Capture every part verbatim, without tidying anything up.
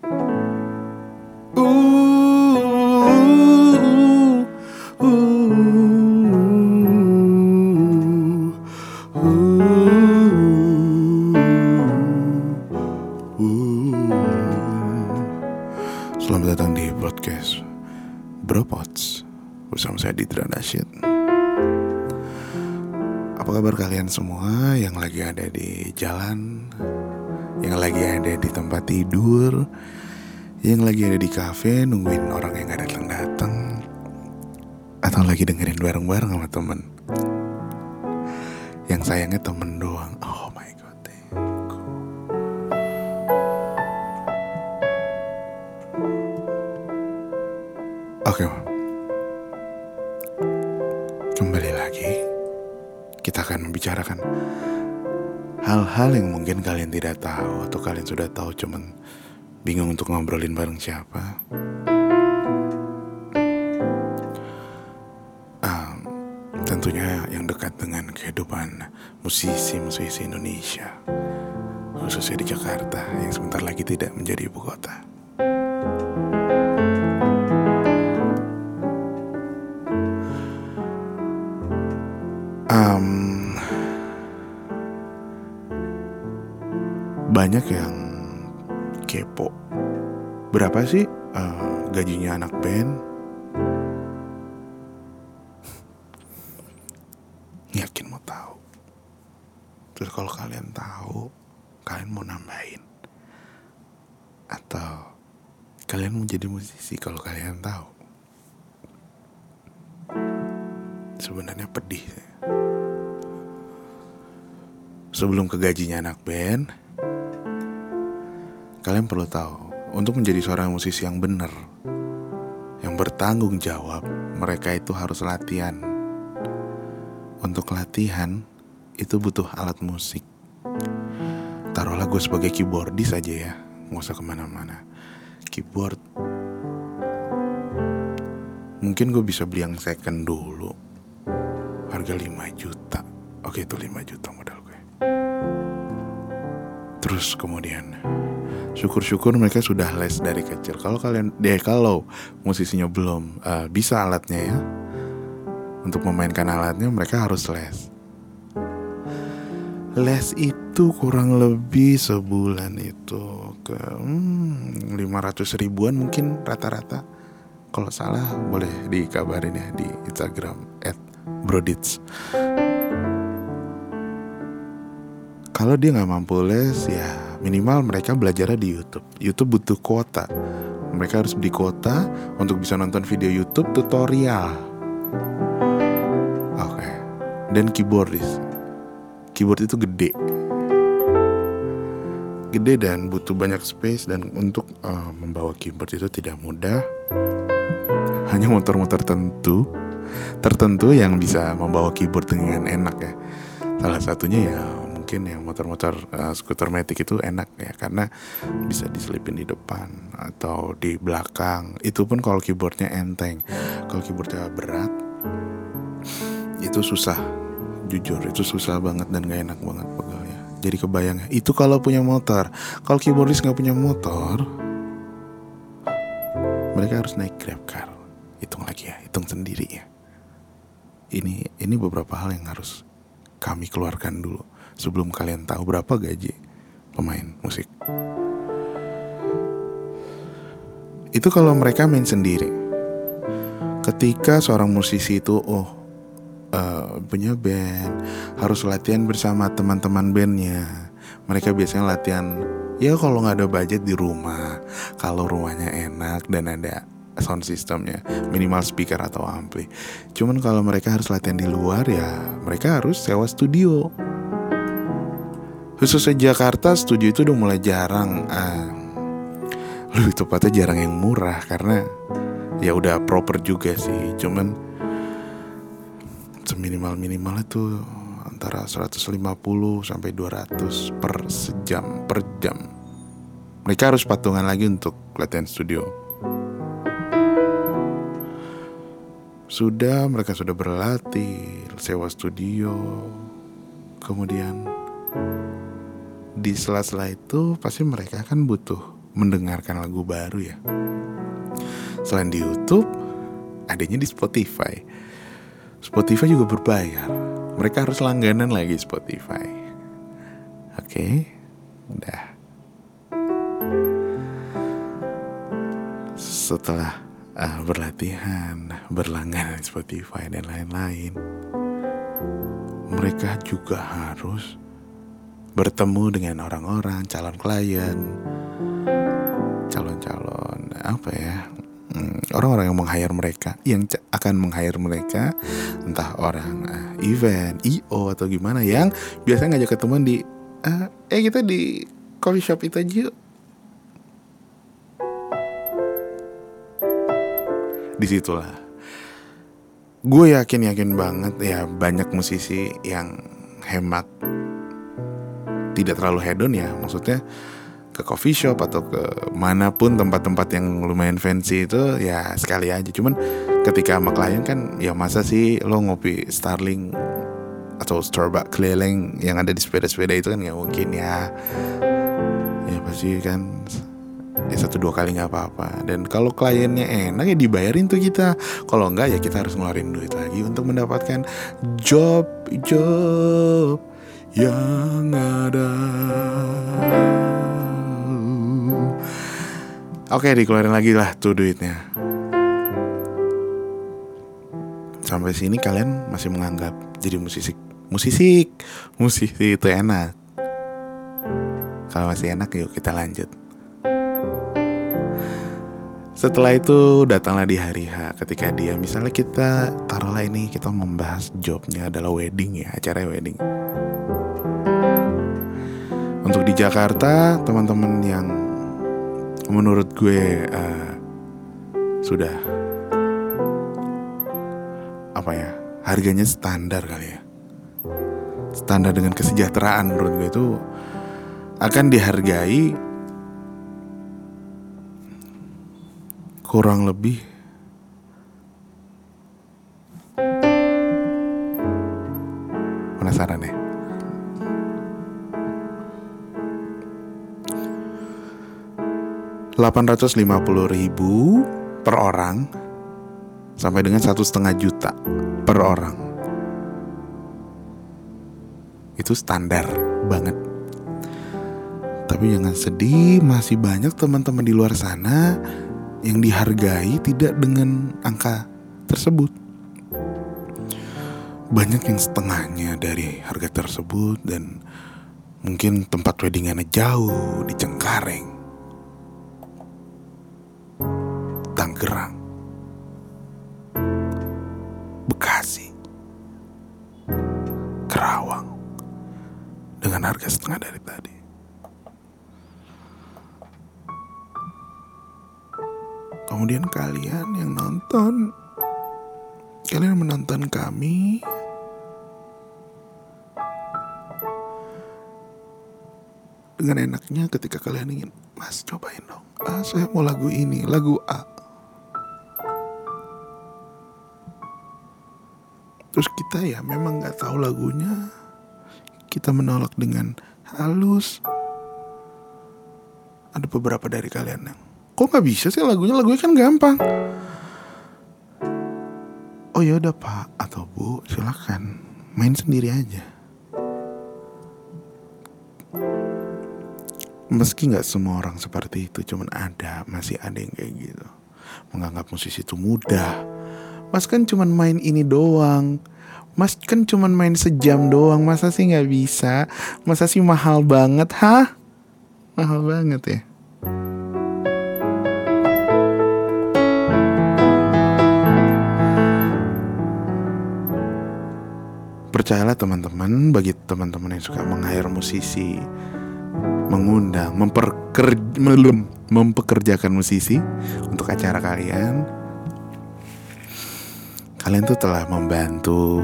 Selamat datang di podcast Bropods bersama saya Didra Nasyid. Apa kabar kalian semua yang lagi ada di jalan, yang lagi ada di tempat tidur, yang lagi ada di kafe nungguin orang yang gak datang-datang, atau lagi dengerin bareng-bareng sama temen. Yang sayangnya temen doang. Oh my god, thank you. Oke, kembali lagi. Kita akan membicarakan hal-hal yang mungkin kalian tidak tahu, atau kalian sudah tahu cuman bingung untuk ngobrolin bareng siapa. um, Tentunya yang dekat dengan kehidupan musisi-musisi Indonesia, khususnya di Jakarta yang sebentar lagi tidak menjadi ibu kota. Um, banyak yang kepo, berapa sih uh, gajinya anak band? Yakin mau tahu? Terus kalau kalian tahu, kalian mau nambahin? Atau kalian mau jadi musisi kalau kalian tahu? Sebenarnya pedih. Sebelum ke gajinya anak band, kalian perlu tahu, untuk menjadi seorang musisi yang benar, yang bertanggung jawab, mereka itu harus latihan. Untuk latihan, itu butuh alat musik. Taruhlah gue sebagai keyboardis aja ya, gak usah kemana-mana. Keyboard, mungkin gue bisa beli yang second dulu, harga lima juta. Oke, itu lima juta modal gue. Terus kemudian syukur-syukur mereka sudah les dari kecil. Kalau kalian deh kalau musisinya belum uh, bisa alatnya ya, untuk memainkan alatnya mereka harus les. Les itu kurang lebih sebulan itu ke hmm, lima ratus ribuan mungkin rata-rata. Kalau salah boleh dikabarin ya di Instagram et brodits. Kalau dia gak mampu les, ya minimal mereka belajarnya di YouTube. YouTube butuh kuota. Mereka harus beli kuota untuk bisa nonton video YouTube tutorial. Oke. Okay. Dan keyboardis. Keyboard itu gede. Gede dan butuh banyak space. Dan untuk uh, membawa keyboard itu tidak mudah. Hanya motor-motor tertentu Tertentu yang bisa membawa keyboard dengan enak ya. Salah satunya ya mungkin yang motor-motor uh, skuter matic itu enak ya, karena bisa diselipin di depan atau di belakang. Itu pun kalau keyboardnya enteng. Kalau keyboardnya berat, itu susah. Jujur itu susah banget dan gak enak banget pegelnya. Jadi kebayang ya, itu kalau punya motor. Kalau keyboardis gak punya motor, mereka harus naik grab car. Hitung lagi ya, hitung sendiri ya. Ini ini beberapa hal yang harus kami keluarkan dulu sebelum kalian tahu berapa gaji pemain musik. Itu kalau mereka main sendiri. Ketika seorang musisi itu oh uh, punya band, harus latihan bersama teman-teman bandnya. Mereka biasanya latihan ya kalau nggak ada budget di rumah, kalau rumahnya enak dan ada sound systemnya, minimal speaker atau ampli. Cuman kalau mereka harus latihan di luar ya mereka harus sewa studio. Khususnya Jakarta, studio itu udah mulai jarang. ah, Lebih tepatnya jarang yang murah, karena ya udah proper juga sih. Cuman seminimal-minimal itu antara seratus lima puluh sampai dua ratus per sejam, per jam. Mereka harus patungan lagi untuk latihan studio. Sudah, mereka sudah berlatih, sewa studio. Kemudian di sela-sela itu pasti mereka kan butuh mendengarkan lagu baru ya. Selain di YouTube, adanya di Spotify. Spotify juga berbayar. Mereka harus langganan lagi Spotify. Oke, udah. Setelah uh, berlatihan, berlangganan Spotify dan lain-lain, mereka juga harus bertemu dengan orang-orang, calon klien, calon-calon apa ya, hmm, orang-orang yang meng-hire mereka, yang c- akan meng-hire mereka, entah orang uh, event, I O atau gimana, yang biasanya ngajak ketemuan di uh, eh kita di coffee shop itu aja yuk. Disitulah gue yakin-yakin banget ya, banyak musisi yang hemat, tidak terlalu hedon ya, maksudnya ke coffee shop atau ke manapun tempat-tempat yang lumayan fancy itu ya sekali aja. Cuman ketika sama klien kan ya masa sih lo ngopi Starling atau Starbucks keliling yang ada di sepeda-sepeda itu kan nggak mungkin ya. Ya pasti kan ya satu dua kali nggak apa-apa. Dan kalau kliennya enak ya dibayarin tuh kita. Kalau enggak ya kita harus ngeluarin duit lagi untuk mendapatkan job job yang ada. Oke, dikeluarin lagi lah tuh duitnya. Sampai sini kalian masih menganggap jadi musisi musisi musisi itu enak. Kalau masih enak yuk kita lanjut. Setelah itu datanglah di hari H, ketika dia misalnya kita taruhlah ini kita membahas jobnya adalah wedding ya, acara wedding. Untuk di Jakarta, teman-teman yang menurut gue uh, sudah apa ya, harganya standar kali ya, standar dengan kesejahteraan, menurut gue itu akan dihargai kurang lebih penasaran ya, delapan ratus lima puluh ribu per orang sampai dengan satu setengah juta per orang. Itu standar banget. Tapi jangan sedih, masih banyak teman-teman di luar sana yang dihargai tidak dengan angka tersebut. Banyak yang setengahnya dari harga tersebut, dan mungkin tempat weddingannya jauh di Cengkareng, Tangerang, Bekasi, Kerawang, dengan harga setengah dari tadi. Kemudian kalian yang nonton, kalian menonton kami dengan enaknya ketika kalian ingin, Mas cobain dong, ah saya mau lagu ini, lagu A. Terus kita ya memang gak tahu lagunya, kita menolak dengan halus. Ada beberapa dari kalian yang, kok nggak bisa sih lagunya? Lagunya kan gampang. Oh ya udah Pak atau Bu, silakan main sendiri aja. Meski nggak semua orang seperti itu, cuman ada, masih ada yang kayak gitu, menganggap musisi itu mudah. Mas kan cuman main ini doang, Mas kan cuman main sejam doang, masa sih nggak bisa? Masa sih mahal banget? Hah? Mahal banget ya? Percayalah teman-teman, bagi teman-teman yang suka meng-hire musisi, mengundang, memperker, mempekerjakan musisi untuk acara kalian, kalian tuh telah membantu,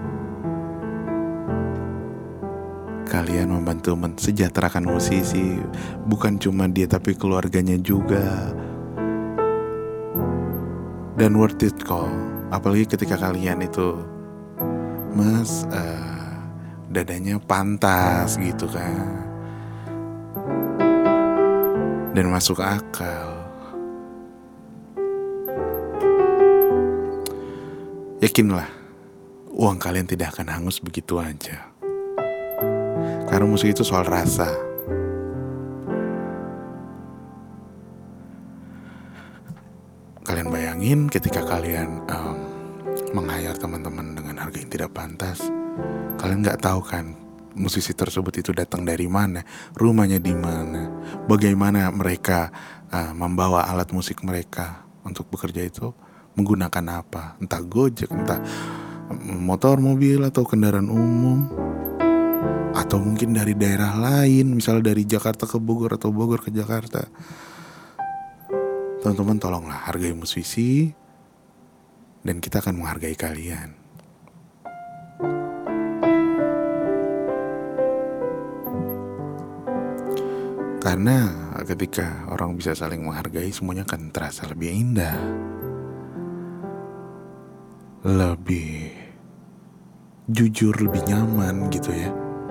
kalian membantu mensejahterakan musisi, bukan cuma dia tapi keluarganya juga. Dan worth it kok, apalagi ketika kalian itu, Mas, uh, dadanya pantas gitu kan, dan masuk akal. Yakinlah, uang kalian tidak akan hangus begitu aja. Karena musik itu soal rasa. Kalian bayangin ketika kalian um, meng-hire teman-teman dengan harga yang tidak pantas. Kalian gak tahu kan musisi tersebut itu datang dari mana, rumahnya di mana, bagaimana mereka uh, membawa alat musik mereka untuk bekerja itu menggunakan apa, entah Gojek, entah motor, mobil, atau kendaraan umum, atau mungkin dari daerah lain, misalnya dari Jakarta ke Bogor atau Bogor ke Jakarta. Teman-teman, tolonglah hargai musisi, dan kita akan menghargai kalian. Karena ketika orang bisa saling menghargai, semuanya akan terasa lebih indah, lebih jujur, lebih nyaman gitu ya.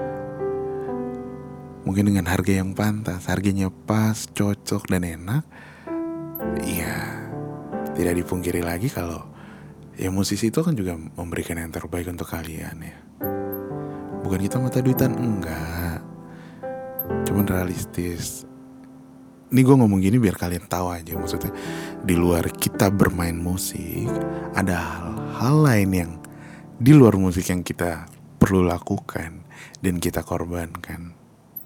Mungkin dengan harga yang pantas, harganya pas, cocok, dan enak. Iya, tidak dipungkiri lagi kalau ya musisi itu kan juga memberikan yang terbaik untuk kalian ya. Bukan kita mata duitan, enggak, cuman realistis. Ini gue ngomong gini biar kalian tahu aja, maksudnya di luar kita bermain musik, ada hal-hal lain yang di luar musik yang kita perlu lakukan dan kita korbankan.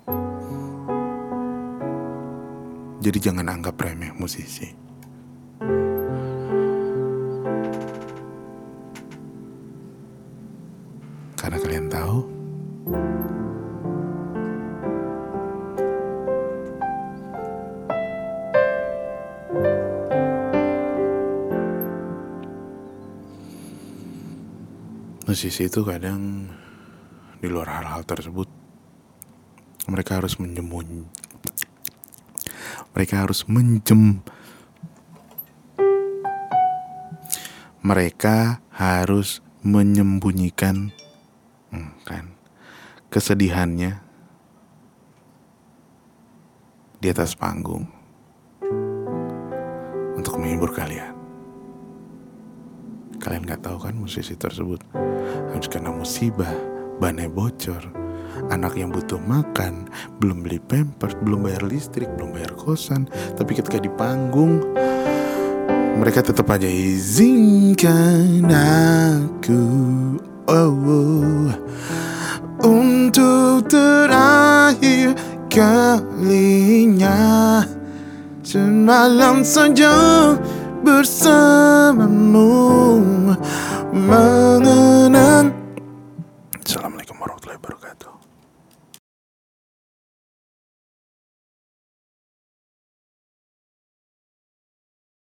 Jadi jangan anggap remeh musisi. Karena kalian tahu, musisi itu kadang di luar hal-hal tersebut mereka harus menjemun, mereka harus menjem, mereka harus menyembunyikan hmm, kan kesedihannya di atas panggung untuk menghibur kalian. Kalian gak tahu kan musisi tersebut harus kena musibah, bannya bocor, anak yang butuh makan, belum beli pampers, belum bayar listrik, belum bayar kosan. Tapi ketika di panggung mereka tetap aja izinkan aku, oh, oh, untuk terakhir kalinya semalam saja bersama